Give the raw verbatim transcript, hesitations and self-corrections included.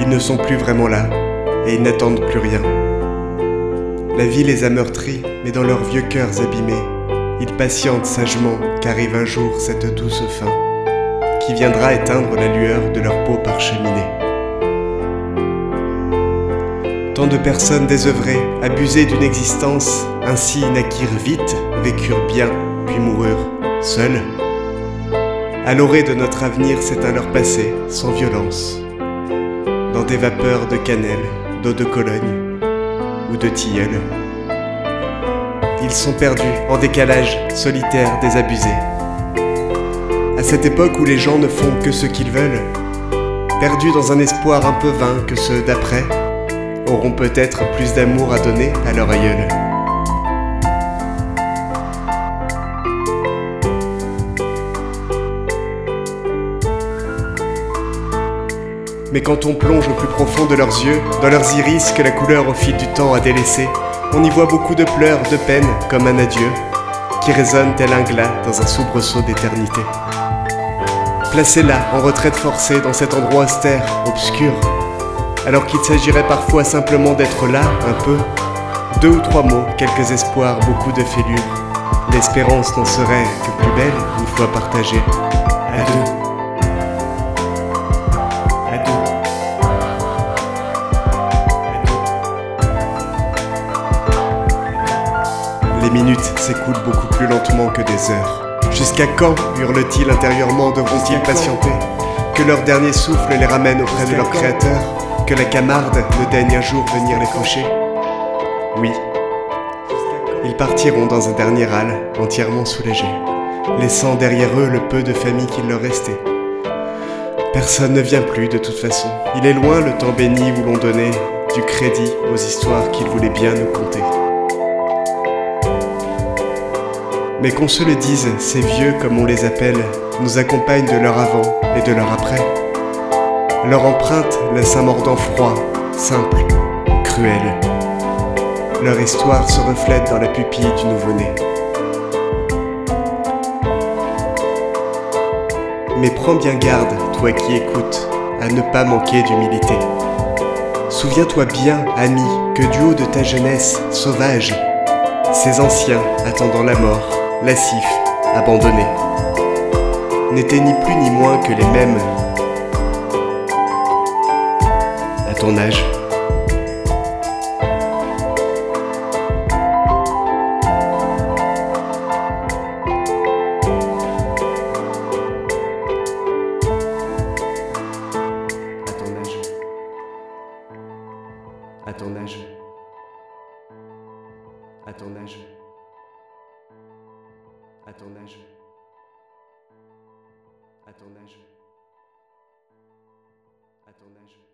Ils ne sont plus vraiment là, et ils n'attendent plus rien. La vie les a meurtris, mais dans leurs vieux cœurs abîmés, ils patientent sagement qu'arrive un jour cette douce fin, qui viendra éteindre la lueur de leur peau parcheminée. Tant de personnes désœuvrées, abusées d'une existence, ainsi naquirent vite, vécurent bien, puis moururent, seules. À l'orée de notre avenir s'éteint leur passé, sans violence, dans des vapeurs de cannelle, d'eau de Cologne ou de tilleul. Ils sont perdus, en décalage, solitaires, désabusés. À cette époque où les gens ne font que ce qu'ils veulent, perdus dans un espoir un peu vain que ceux d'après auront peut-être plus d'amour à donner à leur aïeul. Mais quand on plonge au plus profond de leurs yeux, dans leurs iris que la couleur au fil du temps a délaissés, on y voit beaucoup de pleurs, de peine, comme un adieu, qui résonne tel un glas dans un soubresaut d'éternité. Placés là, en retraite forcée, dans cet endroit austère, obscur, alors qu'il s'agirait parfois simplement d'être là, un peu, deux ou trois mots, quelques espoirs, beaucoup de fêlures, l'espérance n'en serait que plus belle une fois partagée, à deux. Les minutes s'écoulent beaucoup plus lentement que des heures. Jusqu'à quand, hurlent-ils intérieurement, devront-ils patienter? Que leur dernier souffle les ramène auprès de leur créateur? Que la Camarde ne daigne un jour venir les faucher? Oui. Ils partiront dans un dernier râle, entièrement soulagés, laissant derrière eux le peu de famille qu'il leur restait. Personne ne vient plus de toute façon. Il est loin le temps béni où l'on donnait du crédit aux histoires qu'ils voulaient bien nous conter. Mais qu'on se le dise, ces vieux, comme on les appelle, nous accompagnent de leur avant et de leur après. Leur empreinte laisse un mordant froid, simple, cruel. Leur histoire se reflète dans la pupille du nouveau-né. Mais prends bien garde, toi qui écoutes, à ne pas manquer d'humilité. Souviens-toi bien, ami, que du haut de ta jeunesse sauvage, ces anciens, attendant la mort, lascifs, abandonnés, n'étaient ni plus ni moins que les mêmes à ton âge. À ton âge. À ton âge. À ton âge. À ton âge. À ton âge. À ton âge.